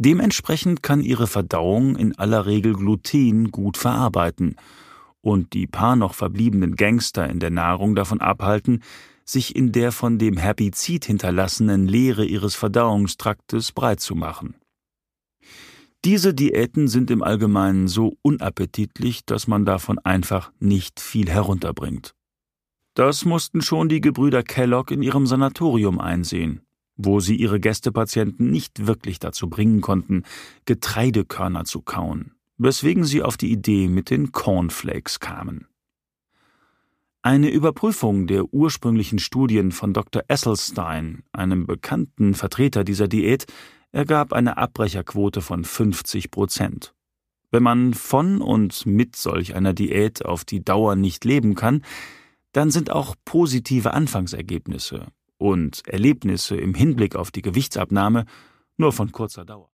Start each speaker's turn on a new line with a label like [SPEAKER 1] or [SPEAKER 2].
[SPEAKER 1] Dementsprechend kann ihre Verdauung in aller Regel Gluten gut verarbeiten und die paar noch verbliebenen Gangster in der Nahrung davon abhalten, sich in der von dem Herbizid hinterlassenen Leere ihres Verdauungstraktes breit zu machen. Diese Diäten sind im Allgemeinen so unappetitlich, dass man davon einfach nicht viel herunterbringt. Das mussten schon die Gebrüder Kellogg in ihrem Sanatorium einsehen, wo sie ihre Gästepatienten nicht wirklich dazu bringen konnten, Getreidekörner zu kauen, weswegen sie auf die Idee mit den Cornflakes kamen. Eine Überprüfung der ursprünglichen Studien von Dr. Esselstyn, einem bekannten Vertreter dieser Diät, ergab eine Abbrecherquote von 50%. Wenn man von und mit solch einer Diät auf die Dauer nicht leben kann, dann sind auch positive Anfangsergebnisse und Erlebnisse im Hinblick auf die Gewichtsabnahme nur von kurzer Dauer.